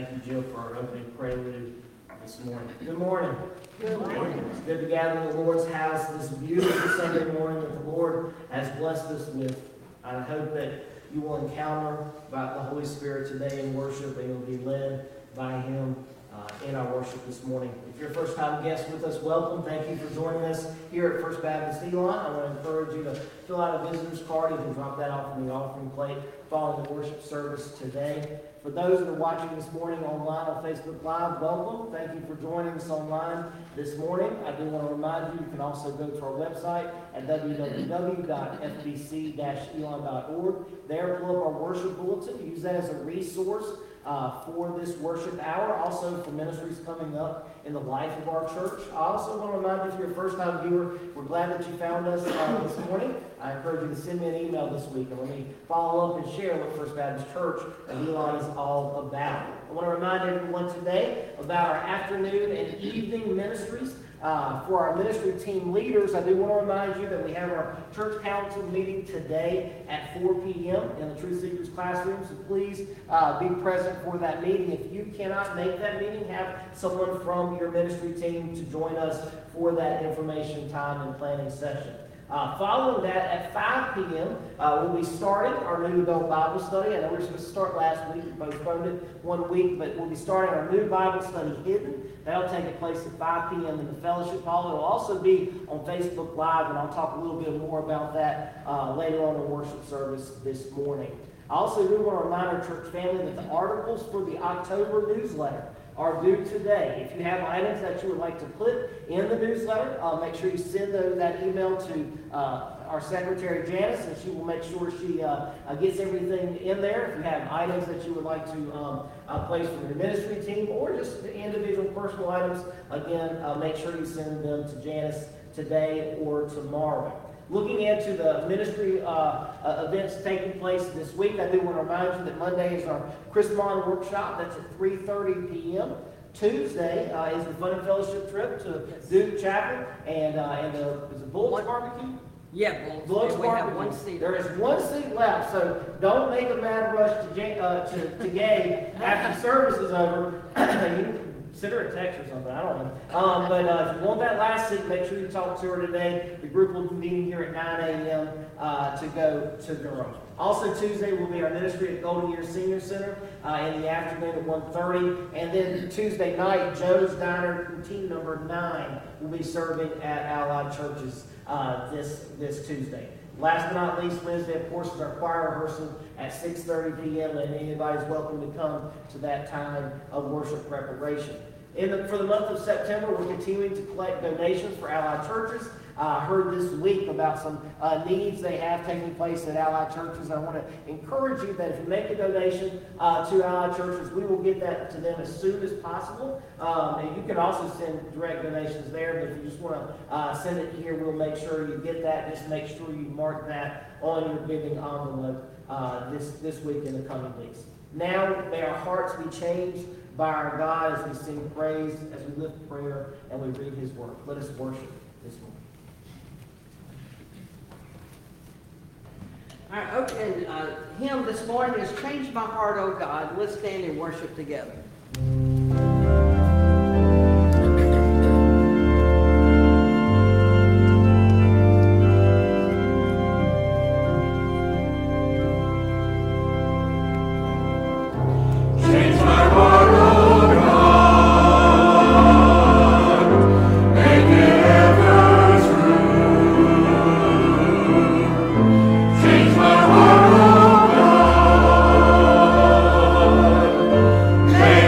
thank you, Jill, for our opening prelude this morning. Good morning. Good morning. It's good to gather in the Lord's house this beautiful Sunday morning that the Lord has blessed us with. I hope that you will encounter about the Holy Spirit today in worship, and you'll be led by Him in our worship this morning. If you're a first-time guest with us, welcome. Thank you for joining us here at First Baptist Elon. I want to encourage you to fill out a visitor's card. You can drop that off in the offering plate following the worship service today. For those that are watching this morning online on Facebook Live, welcome. Thank you for joining us online this morning. I do want to remind you, you can also go to our website at www.fbc-elon.org. There, pull up our worship bulletin. Use that as a resource for this worship hour, also for ministries coming up in the life of our church. I also want to remind you, if you're a first-time viewer, we're glad that you found us this morning. I encourage you to send me an email this week, and let me follow up and share what First Baptist Church and Elon is all about. I want to remind everyone today about our afternoon and evening ministries. For our ministry team leaders, I do want to remind you that we have our church council meeting today at 4 p.m. in the Truth Seekers classroom, so please be present for that meeting. If you cannot make that meeting, have someone from your ministry team to join us for that information time and planning session. Following that, at 5 p.m., we'll be starting our new adult Bible study. I know we were supposed to start last week. We postponed it 1 week, but we'll be starting our new Bible study, Hidden. That'll take place at 5 p.m. in the fellowship hall. It'll also be on Facebook Live, and I'll talk a little bit more about that later on in worship service this morning. I also do want to remind our church family that the articles for the October newsletter are due today. If you have items that you would like to put in the newsletter, make sure you send that email to our secretary, Janice, and she will make sure she gets everything in there. If you have items that you would like to place from your ministry team or just individual personal items, again, make sure you send them to Janice today or tomorrow. Looking into the ministry events taking place this week, I do want to remind you that Monday is our Christmas workshop. That's at 3:30 p.m. Tuesday is the Fun and Fellowship trip to Duke Chapel, and is it Bullock's Barbecue? Yeah, Bullock's we Barbecue. have one seat. There is one seat left, so don't make a mad rush to Gay after the service is over. You consider a text or something, I don't know. But if you want that last seat, make sure you talk to her today. The group will be meeting here at 9 a.m. To go to Durham. Also, Tuesday will be our ministry at Golden Year Senior Center in the afternoon at 1:30. And then Tuesday night, Joe's Diner, routine number 9, will be serving at Allied Churches this Tuesday. Last but not least, Wednesday, of course, is our choir rehearsal at 6:30 p.m. and anybody's welcome to come to that time of worship preparation. For the month of September, we're continuing to collect donations for Allied Churches. I heard this week about some needs they have taking place at Allied Churches. I want to encourage you that if you make a donation to Allied Churches, we will get that to them as soon as possible. And you can also send direct donations there, but if you just want to send it here, we'll make sure you get that. Just make sure you mark that on your giving envelope this week and the coming weeks. Now, may our hearts be changed by our God as we sing praise, as we lift prayer, and we read His Word. Let us worship this morning. All right, okay, hymn this morning is Change My Heart, O God. Let's stand and worship together. Change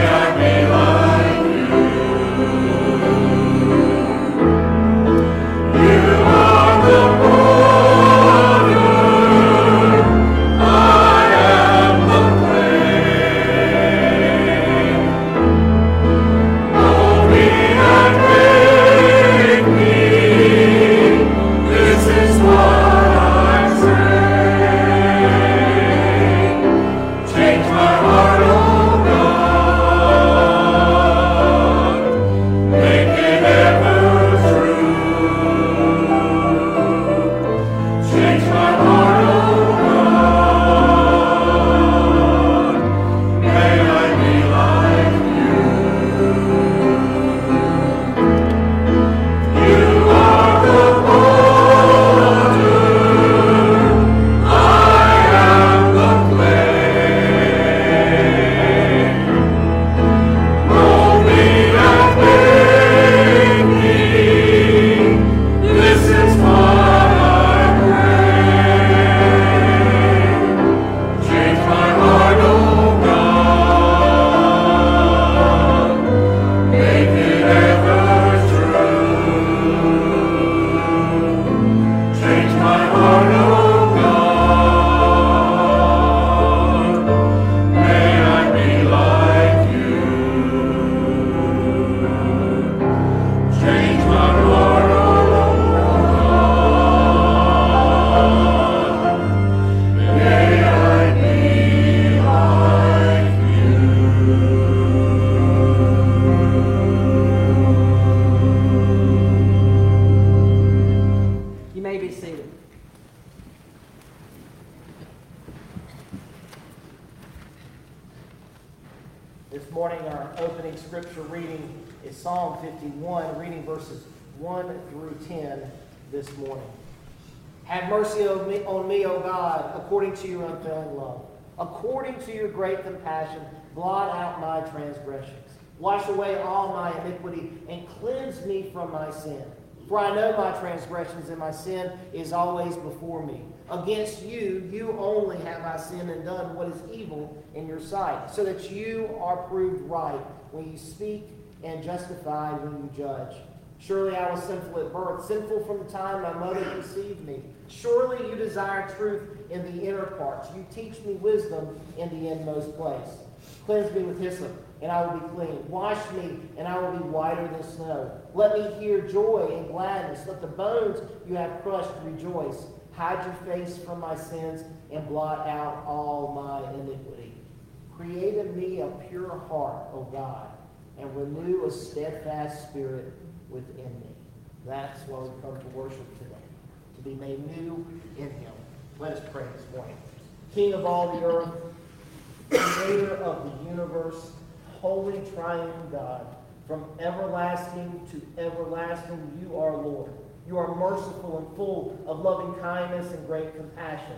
opening scripture reading is Psalm 51, reading verses 1 through 10 this morning. Have mercy on me, O God, according to your unfailing love. According to your great compassion, blot out my transgressions. Wash away all my iniquity and cleanse me from my sin. For I know my transgressions, and my sin is always before me. Against you, you only have I sinned and done what is evil in your sight, so that you are proved right when you speak and justified when you judge. Surely I was sinful at birth, sinful from the time my mother conceived me. Surely you desire truth in the inner parts. You teach me wisdom in the inmost place. Cleanse me with hyssop, and I will be clean. Wash me, and I will be whiter than snow. Let me hear joy and gladness. Let the bones you have crushed rejoice. Hide your face from my sins and blot out all my iniquity. Create in me a pure heart, O God, and renew a steadfast spirit within me. That's why we come to worship today, to be made new in him. Let us pray this morning. King of all the earth, creator of the universe, holy triune God, from everlasting to everlasting, you are Lord. You are merciful and full of loving kindness and great compassion.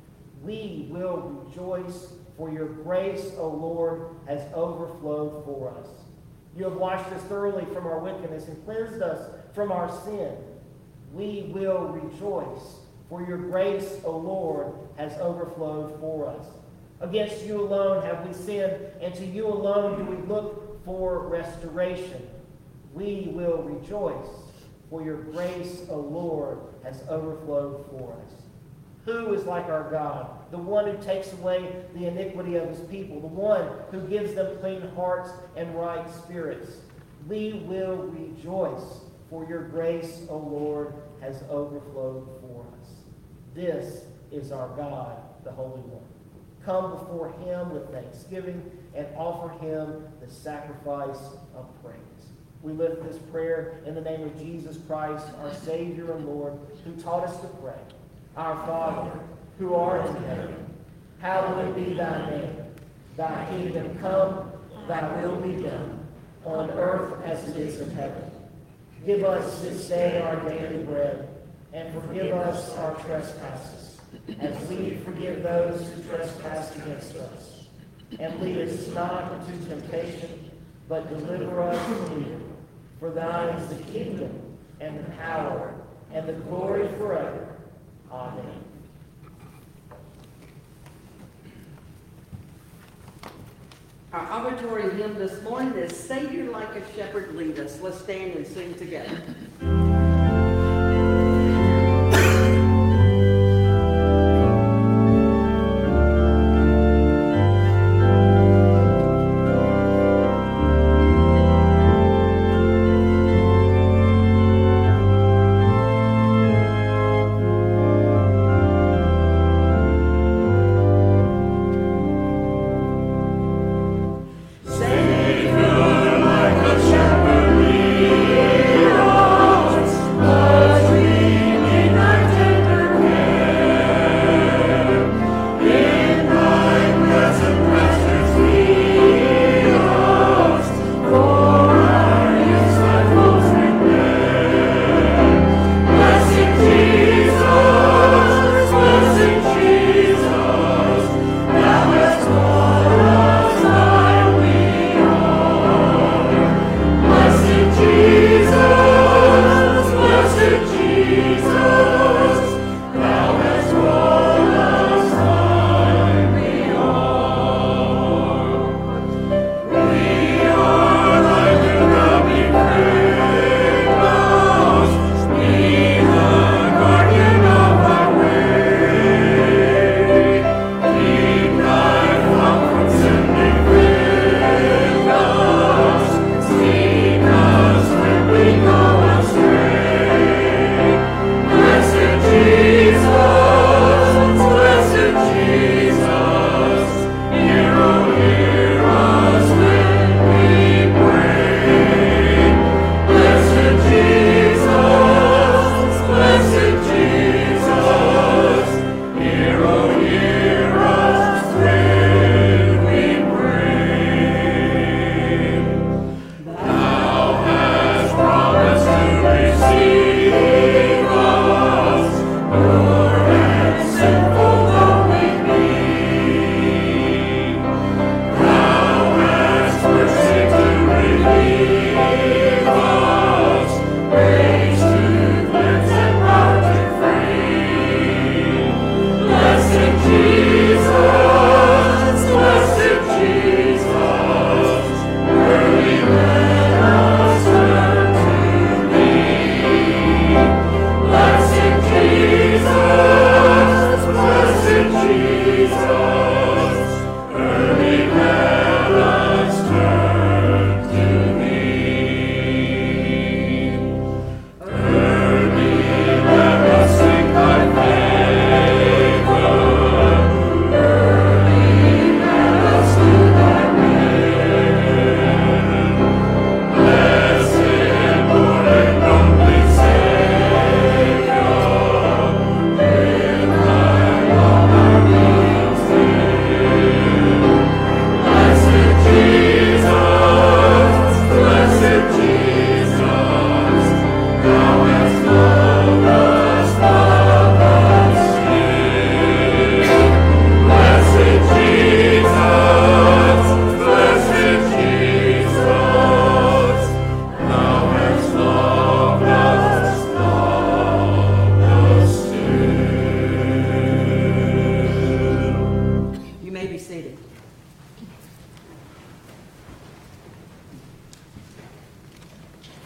We will rejoice, for your grace, O Lord, has overflowed for us. You have washed us thoroughly from our wickedness and cleansed us from our sin. We will rejoice, for your grace, O Lord, has overflowed for us. Against you alone have we sinned, and to you alone do we look for restoration. We will rejoice, for your grace, O Lord, has overflowed for us. Who is like our God, the one who takes away the iniquity of his people, the one who gives them clean hearts and right spirits? We will rejoice, for your grace, O Lord, has overflowed for us. This is our God, the Holy One. Come before him with thanksgiving and offer him the sacrifice of praise. We lift this prayer in the name of Jesus Christ, our Savior and Lord, who taught us to pray. Our Father, who art in heaven, hallowed be thy name. Thy kingdom come, thy will be done, on earth as it is in heaven. Give us this day our daily bread, and forgive us our trespasses, as we forgive those who trespass against us. And lead us not into temptation, but deliver us from evil. For thine is the kingdom, and the power, and the glory forever. Amen. Our offertory hymn this morning is Savior Like a Shepherd Lead Us. Let's stand and sing together. Savior, like a shepherd lead us.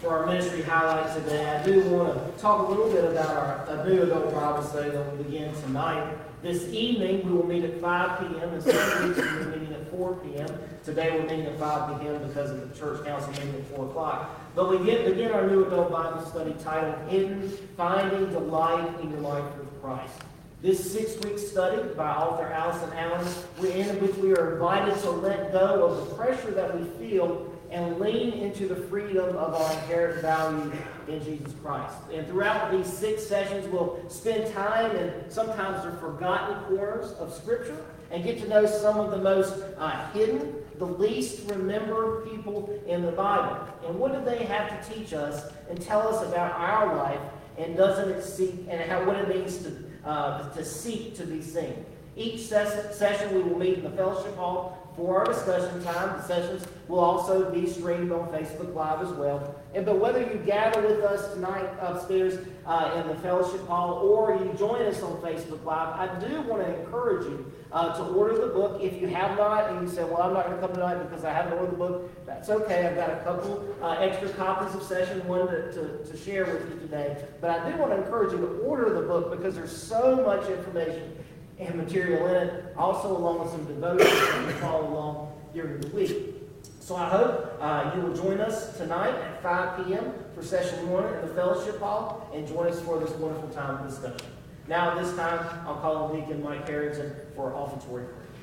for our ministry highlight today, I do want to talk a little bit about our new adult Bible study that will begin tonight. This evening, we will meet at 5 p.m. and some weeks we'll be meeting at 4 p.m. Today, we're meeting at 5 p.m. because of the church council meeting at 4 o'clock. But we begin our new adult Bible study titled Hidden, Finding Delight in Your Life with Christ. This 6-week study by author Allison Allen, in which we are invited to let go of the pressure that we feel and lean into the freedom of our inherent value in Jesus Christ. And throughout these 6 sessions, we'll spend time in sometimes the forgotten corners of Scripture and get to know some of the most hidden, the least remembered people in the Bible. And what do they have to teach us and tell us about our life, and doesn't it seek, and what it means to seek to be seen. Each session we will meet in the fellowship hall for our discussion time. The sessions will also be streamed on Facebook Live as well. But whether you gather with us tonight upstairs in the fellowship hall or you join us on Facebook Live, I do want to encourage you to order the book. If you have not and you say, well, I'm not going to come tonight because I haven't ordered the book, that's okay. I've got a couple extra copies of session 1 to share with you today. But I do want to encourage you to order the book because there's so much information and material in it, also along with some devotions that you follow along during the week. So I hope you will join us tonight at 5 p.m. for session 1 in the fellowship hall and join us for this wonderful time of discussion. Now at this time, I'll call on Deacon Mike Harrington for offertory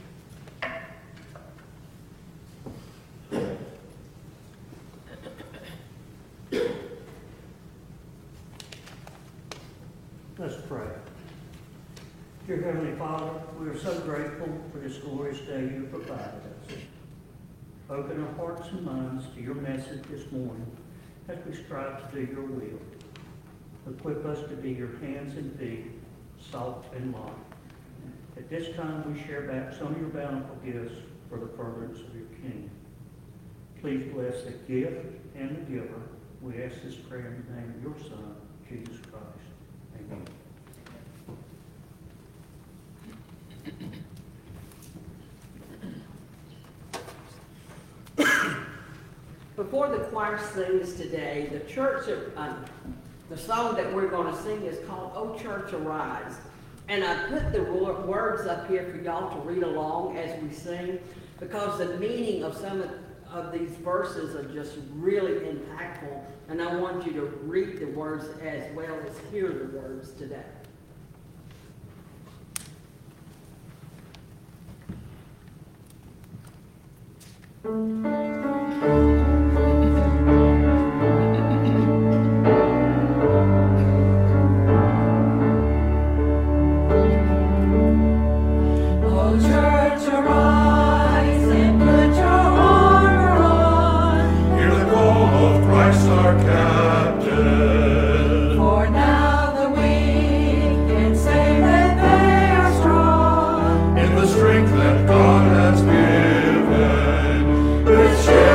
prayer. Let's pray. Dear Heavenly Father, we are so grateful for this glorious day you have provided us. Open our hearts and minds to your message this morning as we strive to do your will. Equip us to be your hands and feet, salt and light. At this time, we share back some of your bountiful gifts for the furtherance of your kingdom. Please bless the gift and the giver. We ask this prayer in the name of your Son, Jesus Christ. Amen. Before the choir sings today, the song that we're going to sing is called "O Church Arise." And I put the words up here for y'all to read along as we sing, because the meaning of some of these verses are just really impactful, and I want you to read the words as well as hear the words today. Strength that God has given, the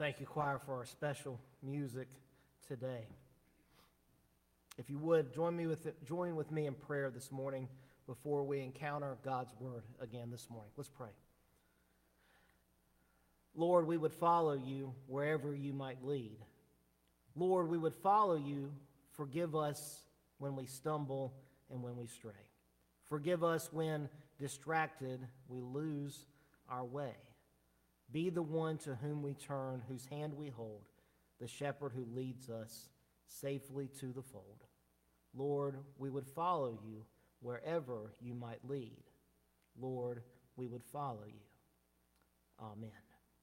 Thank you, choir, for our special music today. If you would, join with me in prayer this morning before we encounter God's word again this morning. Let's pray. Lord, we would follow you wherever you might lead. Lord, we would follow you. Forgive us when we stumble and when we stray. Forgive us when, distracted, we lose our way. Be the one to whom we turn, whose hand we hold, the shepherd who leads us safely to the fold. Lord, we would follow you wherever you might lead. Lord, we would follow you. Amen.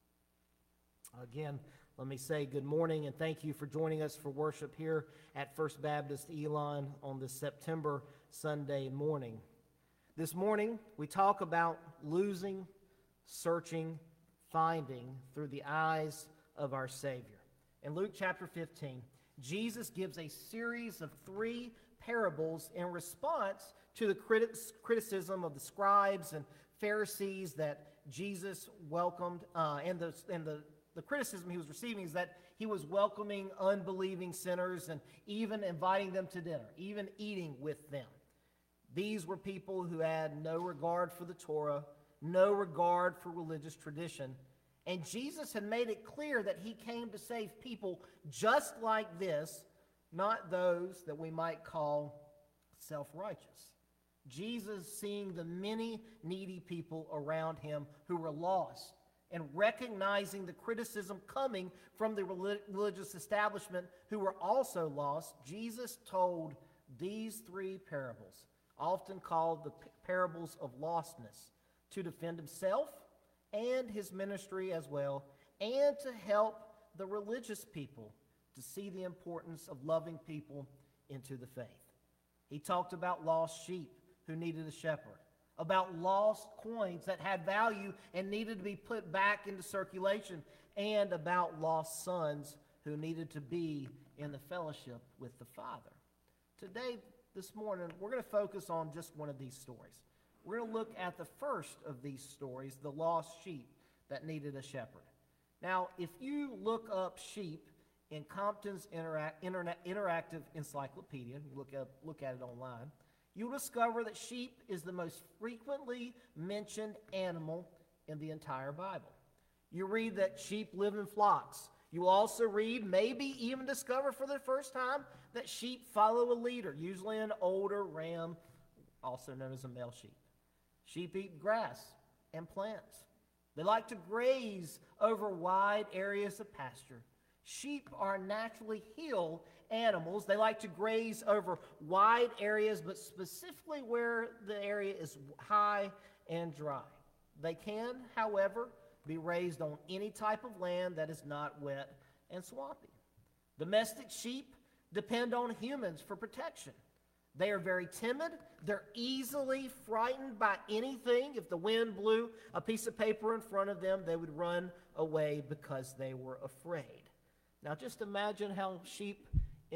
Again, let me say good morning and thank you for joining us for worship here at First Baptist Elon on this September Sunday morning. This morning, we talk about losing, searching, finding through the eyes of our Savior. In Luke chapter 15, Jesus gives a series of 3 parables in response to the criticism of the scribes and Pharisees that Jesus welcomed, and the criticism he was receiving is that he was welcoming unbelieving sinners and even inviting them to dinner, even eating with them. These were people who had no regard for the Torah, no regard for religious tradition. And Jesus had made it clear that he came to save people just like this, not those that we might call self-righteous. Jesus, seeing the many needy people around him who were lost and recognizing the criticism coming from the religious establishment who were also lost, Jesus told these 3 parables, often called the parables of lostness, to defend himself and his ministry as well, and to help the religious people to see the importance of loving people into the faith. He talked about lost sheep who needed a shepherd, about lost coins that had value and needed to be put back into circulation, and about lost sons who needed to be in the fellowship with the Father. Today, this morning, we're going to focus on just one of these stories. We're going to look at the first of these stories, the lost sheep that needed a shepherd. Now, if you look up sheep in Compton's Interactive Encyclopedia, you look at it online, you'll discover that sheep is the most frequently mentioned animal in the entire Bible. You read that sheep live in flocks. You also read, maybe even discover for the first time, that sheep follow a leader, usually an older ram, also known as a male sheep. Sheep eat grass and plants. They like to graze over wide areas of pasture. Sheep are naturally hill animals. They like to graze over wide areas, but specifically where the area is high and dry. They can, however, be raised on any type of land that is not wet and swampy. Domestic sheep depend on humans for protection. They are very timid. They're easily frightened by anything. If the wind blew a piece of paper in front of them, they would run away because they were afraid. Now just imagine how sheep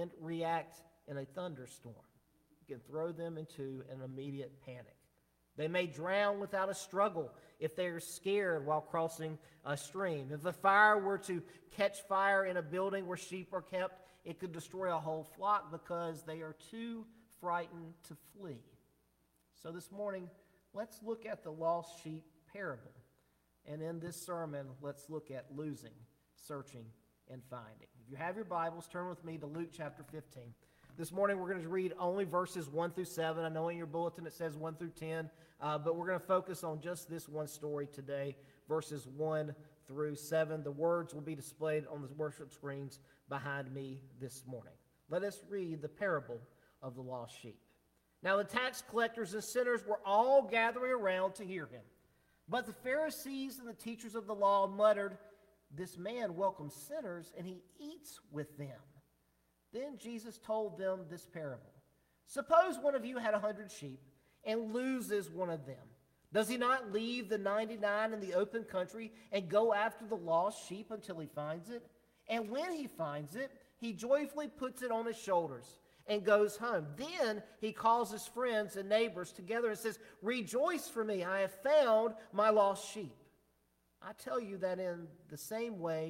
react in a thunderstorm. You can throw them into an immediate panic. They may drown without a struggle if they are scared while crossing a stream. If a fire were to catch fire in a building where sheep are kept, it could destroy a whole flock because they are too frightened to flee. So this morning, let's look at the lost sheep parable. And in this sermon, let's look at losing, searching, and finding. If you have your Bibles, turn with me to Luke chapter 15. This morning, we're going to read only verses 1 through 7. I know in your bulletin it says 1 through 10, but we're going to focus on just this one story today, verses 1 through 7. The words will be displayed on the worship screens behind me this morning. Let us read the parable of the lost sheep. Now the tax collectors and sinners were all gathering around to hear him. But the Pharisees and the teachers of the law muttered, "This man welcomes sinners, and he eats with them." Then Jesus told them this parable. Suppose one of you had 100 sheep and loses one of them. Does he not leave the 99 in the open country and go after the lost sheep until he finds it? And when he finds it, he joyfully puts it on his shoulders and goes home. Then he calls his friends and neighbors together and says, "Rejoice for me, I have found my lost sheep." I tell you that in the same way,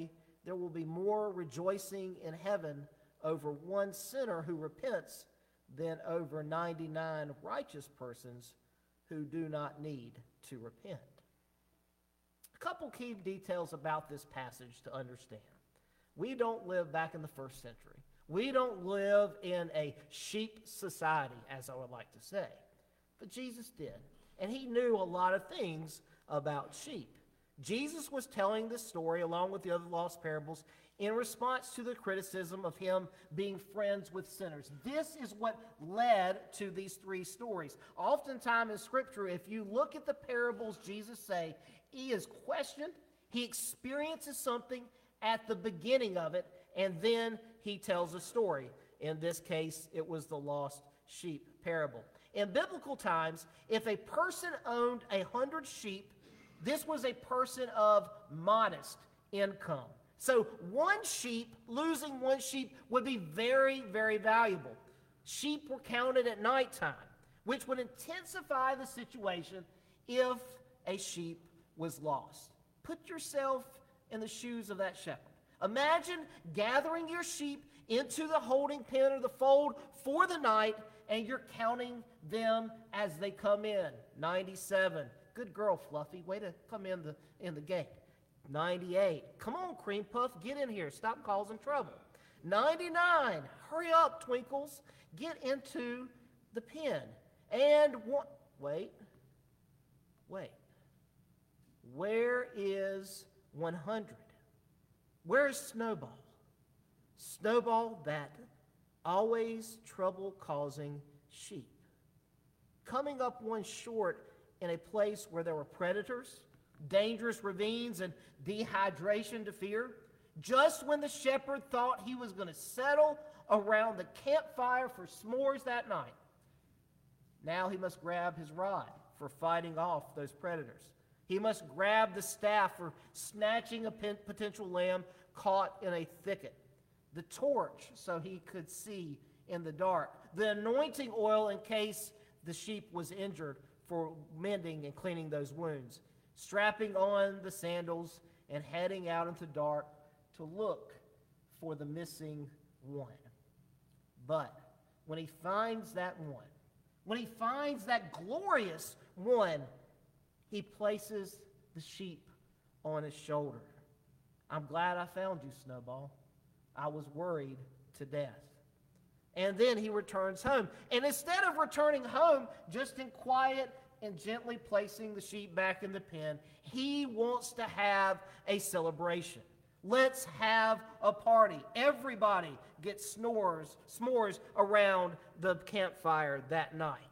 there will be more rejoicing in heaven over one sinner who repents than over 99 righteous persons who do not need to repent. A couple key details about this passage to understand. We don't live back in the first century. We don't live in a sheep society, as I would like to say. But Jesus did. And he knew a lot of things about sheep. Jesus was telling this story along with the other lost parables in response to the criticism of him being friends with sinners. This is what led to these three stories. Oftentimes in Scripture, if you look at the parables Jesus say, he is questioned, he experiences something at the beginning of it, and then he tells a story. In this case, it was the lost sheep parable. In biblical times, if a person owned 100 sheep, this was a person of modest income. So losing one sheep would be very, very valuable. Sheep were counted at nighttime, which would intensify the situation if a sheep was lost. Put yourself in the shoes of that shepherd. Imagine gathering your sheep into the holding pen or the fold for the night, and you're counting them as they come in. 97. Good girl, Fluffy. Way to come in the gate. 98. Come on, Cream Puff. Get in here. Stop causing trouble. 99. Hurry up, Twinkles. Get into the pen. And wait. Where is 100? Where's Snowball? Snowball, that always trouble-causing sheep. Coming up one short in a place where there were predators, dangerous ravines, and dehydration to fear, just when the shepherd thought he was going to settle around the campfire for s'mores that night. Now he must grab his rod for fighting off those predators. He must grab the staff for snatching a potential lamb caught in a thicket. The torch so he could see in the dark. The anointing oil in case the sheep was injured for mending and cleaning those wounds. Strapping on the sandals and heading out into the dark to look for the missing one. But when he finds that one, when he finds that glorious one, he places the sheep on his shoulder. I'm glad I found you, Snowball. I was worried to death. And then he returns home. And instead of returning home just in quiet and gently placing the sheep back in the pen, he wants to have a celebration. Let's have a party. Everybody gets s'mores around the campfire that night.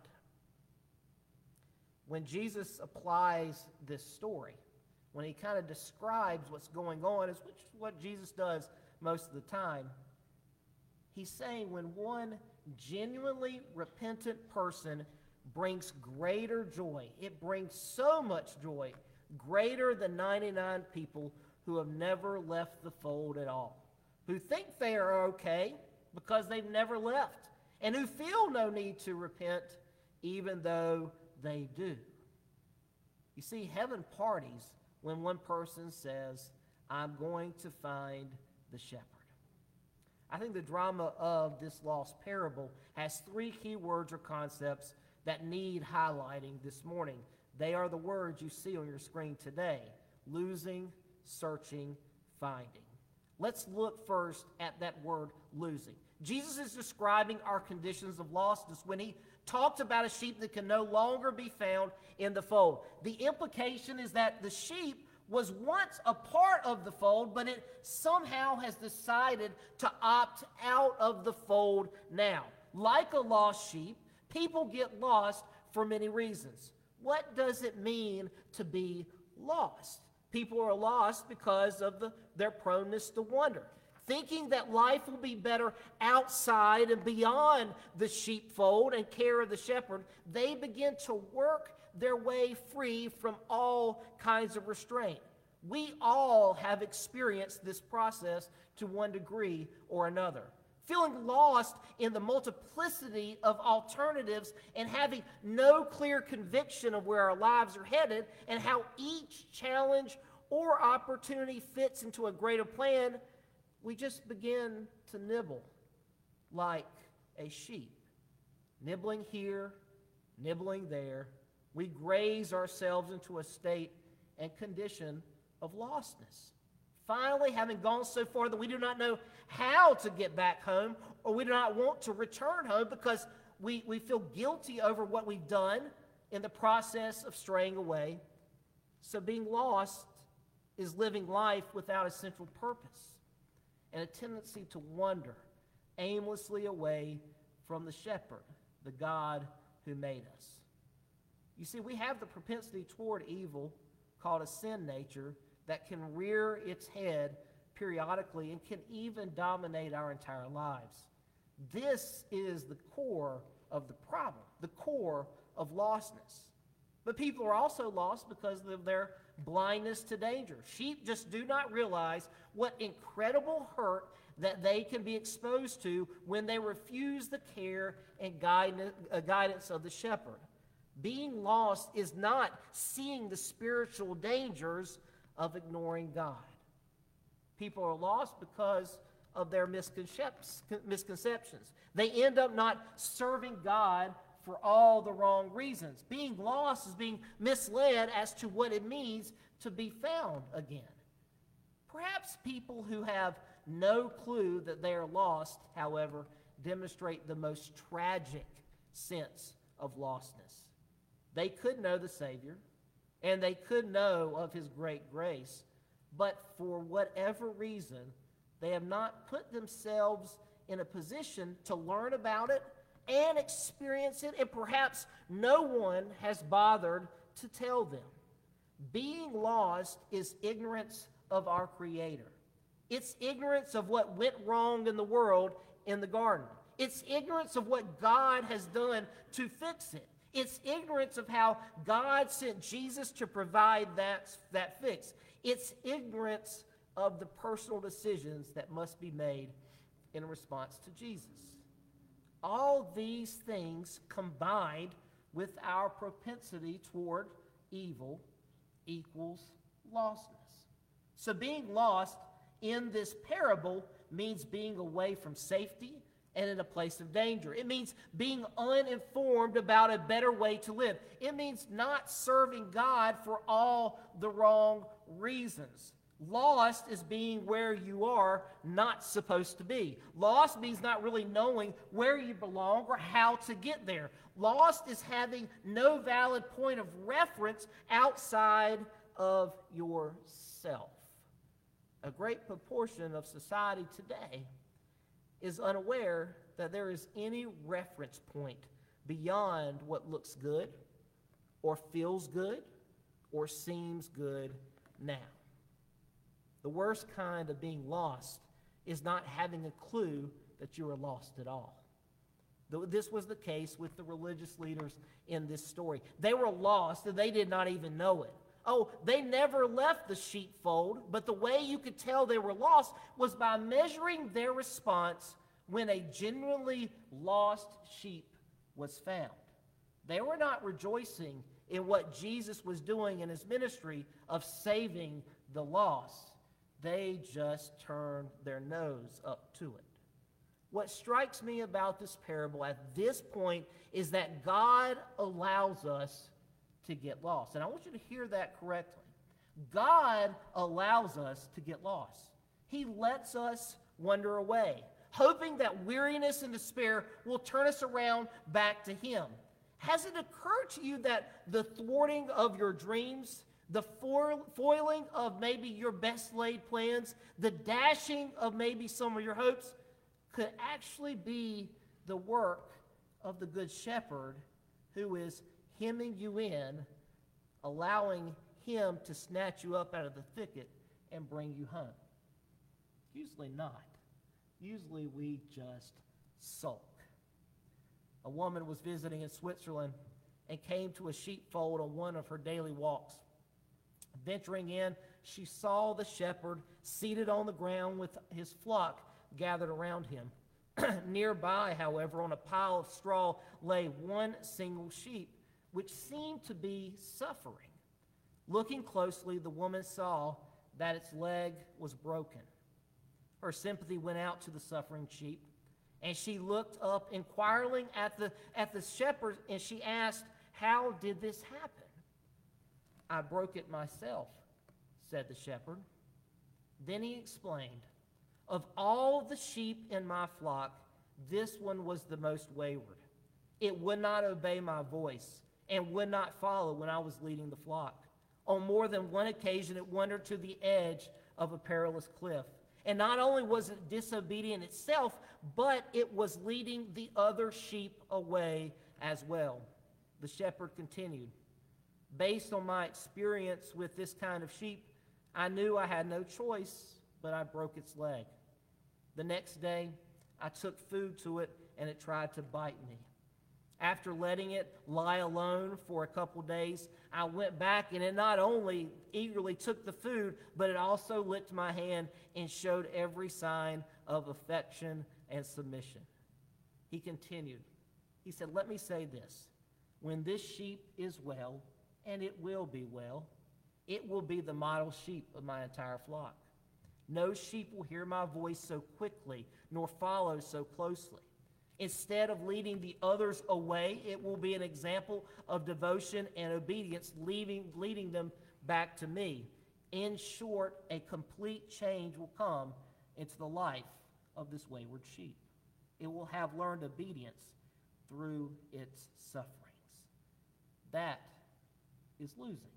When Jesus applies this story, when he kind of describes what's going on, which is what Jesus does most of the time, he's saying when one genuinely repentant person brings greater joy, it brings so much joy, greater than 99 people who have never left the fold at all, who think they are okay because they've never left, and who feel no need to repent even though they do. You see, heaven parties when one person says, I'm going to find the shepherd. I think the drama of this lost parable has three key words or concepts that need highlighting this morning. They are the words you see on your screen today: losing, searching, finding. Let's look first at that word losing. Jesus is describing our conditions of lostness when he talked about a sheep that can no longer be found in the fold. The implication is that the sheep was once a part of the fold, but it somehow has decided to opt out of the fold now. Like a lost sheep, people get lost for many reasons. What does it mean to be lost? People are lost because of their proneness to wander. Thinking that life will be better outside and beyond the sheepfold and care of the shepherd, they begin to work their way free from all kinds of restraint. We all have experienced this process to one degree or another. Feeling lost in the multiplicity of alternatives and having no clear conviction of where our lives are headed and how each challenge or opportunity fits into a greater plan, we just begin to nibble like a sheep. Nibbling here, nibbling there. We graze ourselves into a state and condition of lostness. Finally, having gone so far that we do not know how to get back home, or we do not want to return home because we feel guilty over what we've done in the process of straying away. So being lost is living life without a central purpose and a tendency to wander aimlessly away from the shepherd, the God who made us. You see, we have the propensity toward evil called a sin nature that can rear its head periodically and can even dominate our entire lives. This is the core of the problem, the core of lostness. But people are also lost because of their blindness to danger. Sheep just do not realize what incredible hurt that they can be exposed to when they refuse the care and guidance of the shepherd. Being lost is not seeing the spiritual dangers of ignoring God. People are lost because of their misconceptions. They end up not serving God for all the wrong reasons. Being lost is being misled as to what it means to be found again. Perhaps people who have no clue that they are lost, however, demonstrate the most tragic sense of lostness. They could know the Savior, and they could know of His great grace, but for whatever reason, they have not put themselves in a position to learn about it and experience it, and perhaps no one has bothered to tell them. Being lost is ignorance of our Creator. It's ignorance of what went wrong in the world in the garden. It's ignorance of what God has done to fix it. It's ignorance of how God sent Jesus to provide that fix. It's ignorance of the personal decisions that must be made in response to Jesus. All these things combined with our propensity toward evil equals lostness. So being lost in this parable means being away from safety and in a place of danger. It means being uninformed about a better way to live. It means not serving God for all the wrong reasons. Lost is being where you are not supposed to be. Lost means not really knowing where you belong or how to get there. Lost is having no valid point of reference outside of yourself. A great proportion of society today is unaware that there is any reference point beyond what looks good or feels good or seems good now. The worst kind of being lost is not having a clue that you are lost at all. This was the case with the religious leaders in this story. They were lost and they did not even know it. Oh, they never left the sheepfold, but the way you could tell they were lost was by measuring their response when a genuinely lost sheep was found. They were not rejoicing in what Jesus was doing in his ministry of saving the lost. They just turned their nose up to it. What strikes me about this parable at this point is that God allows us to get lost. And I want you to hear that correctly. God allows us to get lost. He lets us wander away, hoping that weariness and despair will turn us around back to Him. Has it occurred to you that the thwarting of your dreams, the foiling of maybe your best laid plans, the dashing of maybe some of your hopes could actually be the work of the Good Shepherd who is hemming you in, allowing Him to snatch you up out of the thicket and bring you home? Usually not. Usually we just sulk. A woman was visiting in Switzerland and came to a sheepfold on one of her daily walks. Venturing in, she saw the shepherd seated on the ground with his flock gathered around him. Nearby, however, on a pile of straw lay one single sheep, which seemed to be suffering. Looking closely, the woman saw that its leg was broken. Her sympathy went out to the suffering sheep, and she looked up inquiringly at the shepherd, and she asked, "How did this happen?" "I broke it myself," said the shepherd. Then he explained, "Of all the sheep in my flock, this one was the most wayward. It would not obey my voice and would not follow when I was leading the flock. On more than one occasion, it wandered to the edge of a perilous cliff. And not only was it disobedient itself, but it was leading the other sheep away as well." The shepherd continued, "Based on my experience with this kind of sheep, I knew I had no choice, but I broke its leg. The next day, I took food to it, and it tried to bite me. After letting it lie alone for a couple days, I went back, and it not only eagerly took the food, but it also licked my hand and showed every sign of affection and submission." He continued. He said, "Let me say this. When this sheep is well, and it will be well, it will be the model sheep of my entire flock. No sheep will hear my voice so quickly, nor follow so closely. Instead of leading the others away, it will be an example of devotion and obedience, leading them back to me. In short, a complete change will come into the life of this wayward sheep. It will have learned obedience through its sufferings." That is losing.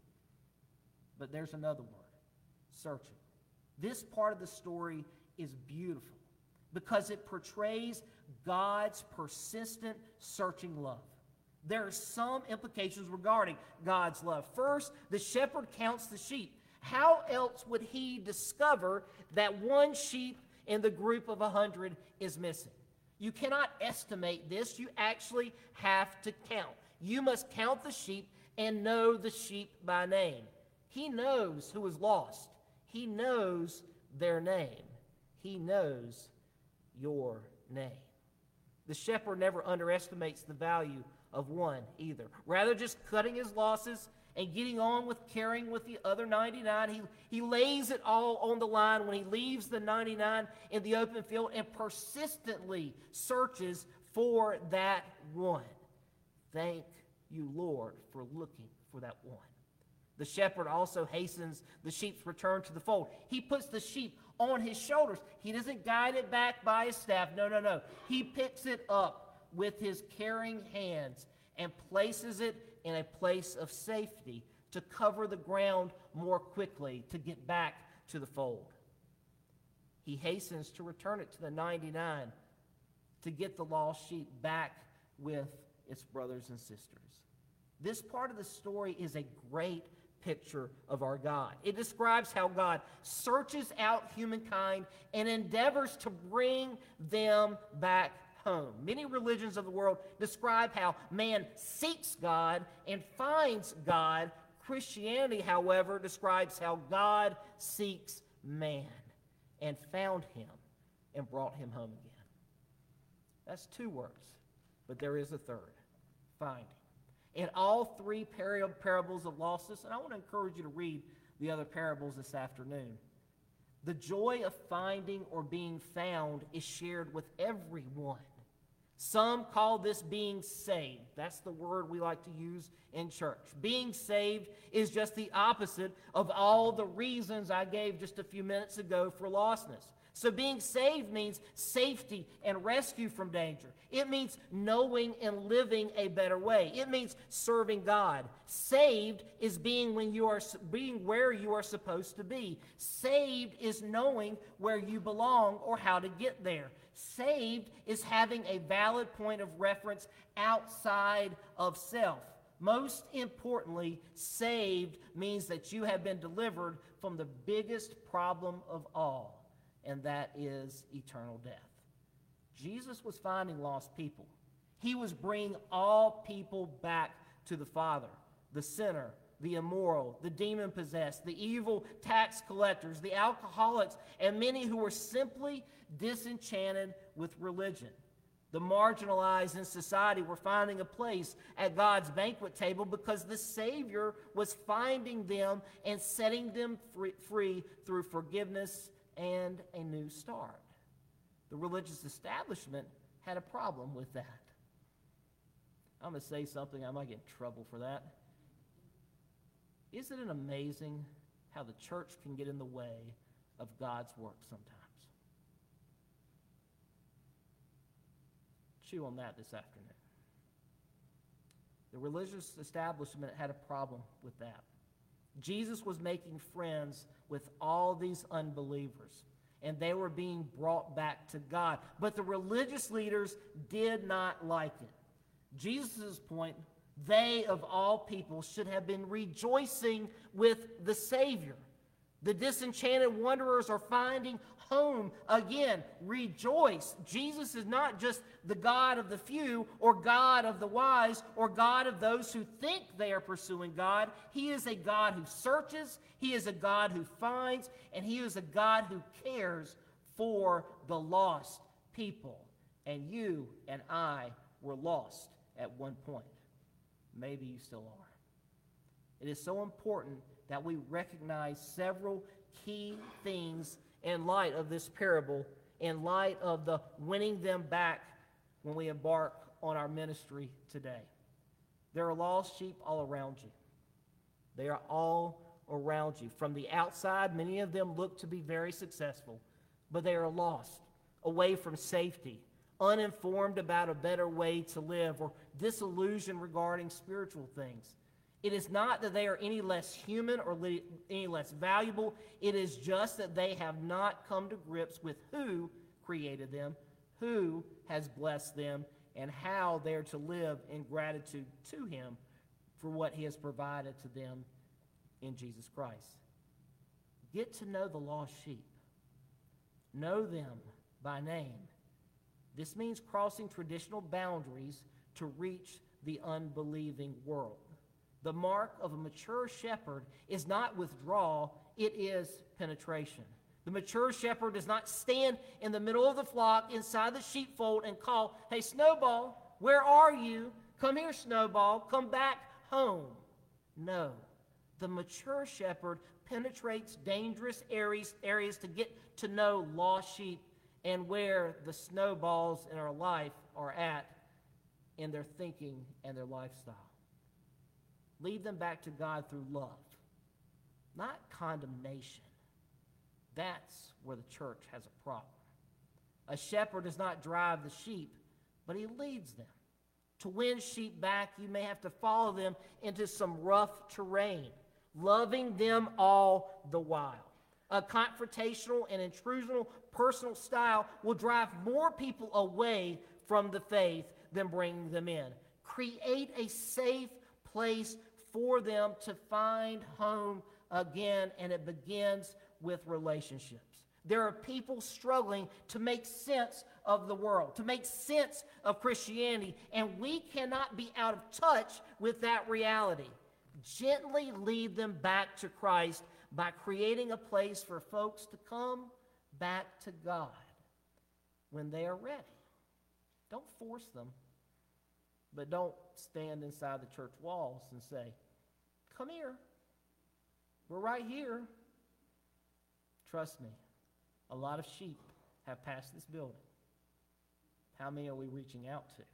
But there's another word, searching. This part of the story is beautiful because it portrays God's persistent, searching love. There are some implications regarding God's love. First, the shepherd counts the sheep. How else would he discover that one sheep in the group of 100 is missing? You cannot estimate this. You actually have to count. You must count the sheep and know the sheep by name. He knows who is lost. He knows their name. He knows your name. The shepherd never underestimates the value of one either. Rather, just cutting his losses and getting on with caring with the other 99, he lays it all on the line when he leaves the 99 in the open field and persistently searches for that one. Thank you, Lord, for looking for that one. The shepherd also hastens the sheep's return to the fold. He puts the sheep on his shoulders. He doesn't guide it back by his staff. No. He picks it up with his caring hands and places it in a place of safety to cover the ground more quickly, to get back to the fold. He hastens to return it to the 99 to get the lost sheep back with its brothers and sisters. This part of the story is a great picture of our God. It describes how God searches out humankind and endeavors to bring them back home. Many religions of the world describe how man seeks God and finds God. Christianity, however, describes how God seeks man and found him and brought him home again. That's two words, but there is a third, finding. In all three parables of lostness, and I want to encourage you to read the other parables this afternoon, the joy of finding or being found is shared with everyone. Some call this being saved. That's the word we like to use in church. Being saved is just the opposite of all the reasons I gave just a few minutes ago for lostness. So being saved means safety and rescue from danger. It means knowing and living a better way. It means serving God. Saved is being where you are supposed to be. Saved is knowing where you belong or how to get there. Saved is having a valid point of reference outside of self. Most importantly, saved means that you have been delivered from the biggest problem of all, and that is eternal death. Jesus was finding lost people. He was bringing all people back to the Father, the sinner, the immoral, the demon-possessed, the evil tax collectors, the alcoholics, and many who were simply disenchanted with religion. The marginalized in society were finding a place at God's banquet table because the Savior was finding them and setting them free through forgiveness and a new start. The religious establishment had a problem with that. I'm going to say something, I might get in trouble for that. Isn't it amazing how the church can get in the way of God's work sometimes? Chew on that this afternoon. The religious establishment had a problem with that. Jesus was making friends with all these unbelievers, and they were being brought back to God. But the religious leaders did not like it. Jesus' point, they of all people should have been rejoicing with the Savior. The disenchanted wanderers are finding home again. Rejoice. Jesus is not just the God of the few or God of the wise or God of those who think they are pursuing God. He is a God who searches. He is a God who finds. And He is a God who cares for the lost people. And you and I were lost at one point. Maybe you still are. It is so important that we recognize several key things in light of this parable, in light of the winning them back when we embark on our ministry today. There are lost sheep all around you. They are all around you. From the outside, many of them look to be very successful, but they are lost, away from safety, uninformed about a better way to live, or disillusioned regarding spiritual things. It is not that they are any less human or any less valuable. It is just that they have not come to grips with who created them, who has blessed them, and how they are to live in gratitude to Him for what He has provided to them in Jesus Christ. Get to know the lost sheep. Know them by name. This means crossing traditional boundaries to reach the unbelieving world. The mark of a mature shepherd is not withdrawal, it is penetration. The mature shepherd does not stand in the middle of the flock inside the sheepfold and call, "Hey, Snowball, where are you? Come here, Snowball, come back home." No. The mature shepherd penetrates dangerous areas to get to know lost sheep and where the snowballs in our life are at in their thinking and their lifestyle. Lead them back to God through love, not condemnation. That's where the church has a problem. A shepherd does not drive the sheep, but he leads them. To win sheep back, you may have to follow them into some rough terrain, loving them all the while. A confrontational and intrusional personal style will drive more people away from the faith than bringing them in. Create a safe place for them to find home again, and it begins with relationships. There are people struggling to make sense of the world, to make sense of Christianity, and we cannot be out of touch with that reality. Gently lead them back to Christ by creating a place for folks to come back to God when they are ready. Don't force them, but don't stand inside the church walls and say, "Come here. We're right here." Trust me, a lot of sheep have passed this building. How many are we reaching out to?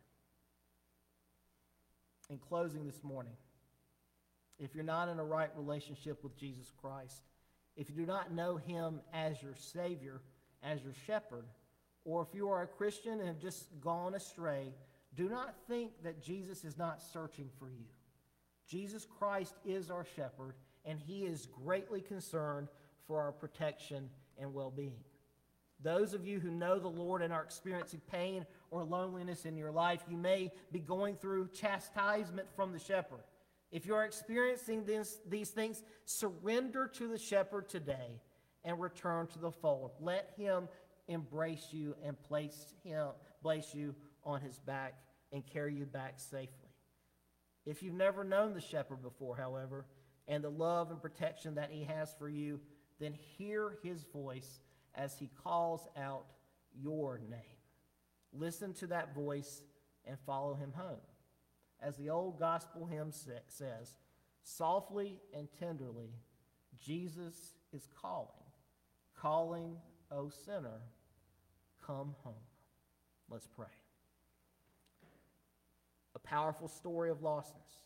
In closing this morning, if you're not in a right relationship with Jesus Christ, if you do not know Him as your Savior, as your shepherd, or if you are a Christian and have just gone astray, do not think that Jesus is not searching for you. Jesus Christ is our shepherd, and He is greatly concerned for our protection and well-being. Those of you who know the Lord and are experiencing pain or loneliness in your life, you may be going through chastisement from the shepherd. If you are experiencing these things, surrender to the shepherd today and return to the fold. Let Him embrace you and place you on His back and carry you back safely. If you've never known the shepherd before, however, and the love and protection that He has for you, then hear His voice as He calls out your name. Listen to that voice and follow him home. As the old gospel hymn says, softly and tenderly, Jesus is calling, calling, O sinner, come home. Let's pray. A powerful story of lostness.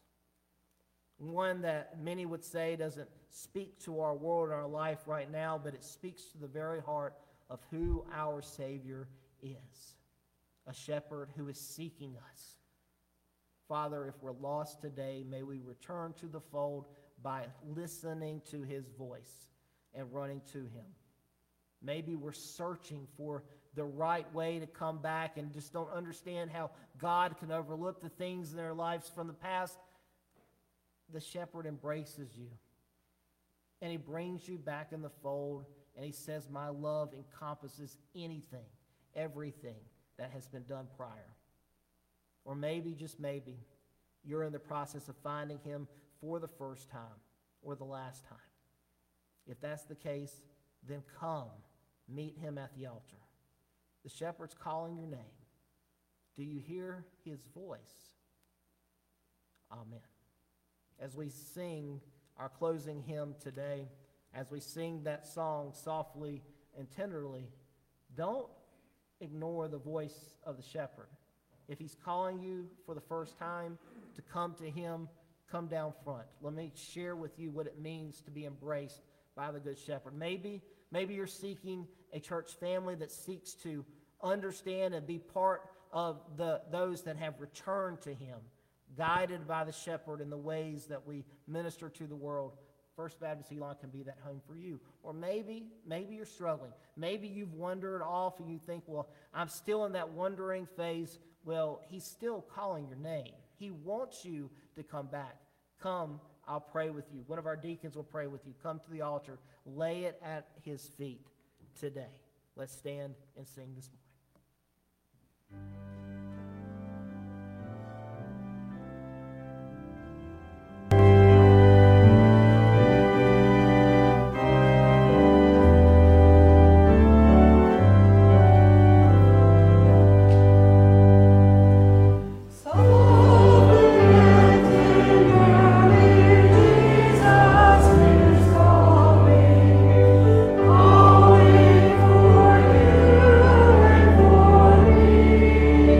One that many would say doesn't speak to our world and our life right now, but it speaks to the very heart of who our Savior is. A shepherd who is seeking us. Father, if we're lost today, may we return to the fold by listening to his voice and running to him. Maybe we're searching for the right way to come back and just don't understand how God can overlook the things in their lives from the past. The shepherd embraces you, and he brings you back in the fold, and he says, my love encompasses anything, everything that has been done prior. Or maybe, just maybe, you're in the process of finding him for the first time or the last time. If that's the case, then come meet him at the altar. The shepherd's calling your name. Do you hear his voice? Amen. As we sing our closing hymn today, as we sing that song softly and tenderly, don't ignore the voice of the shepherd. If he's calling you for the first time to come to him, come down front. Let me share with you what it means to be embraced by the Good Shepherd. Maybe you're seeking a church family that seeks to understand and be part of those that have returned to him, guided by the shepherd in the ways that we minister to the world. First Baptist Elon can be that home for you. Or maybe you're struggling. Maybe you've wandered off and you think, well, I'm still in that wandering phase. Well, he's still calling your name. He wants you to come back. Come, I'll pray with you. One of our deacons will pray with you. Come to the altar. Lay it at his feet today. Let's stand and sing this morning. Calling for you and for me.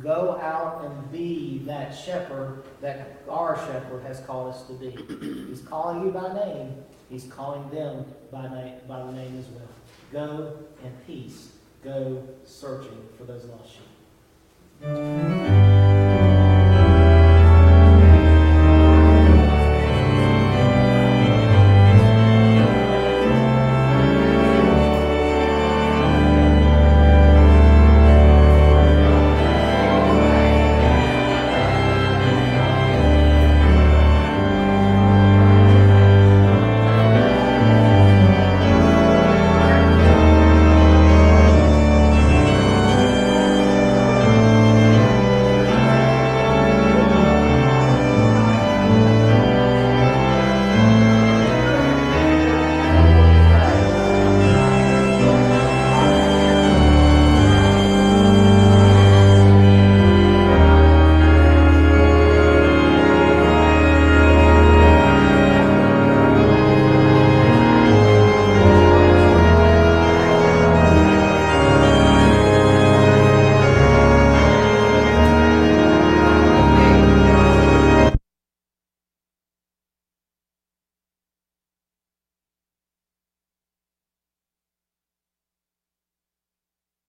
Go out and be that shepherd that our shepherd has called us to be. He's calling you by name. He's calling them by the name as well. Go in peace. Go searching for those lost sheep.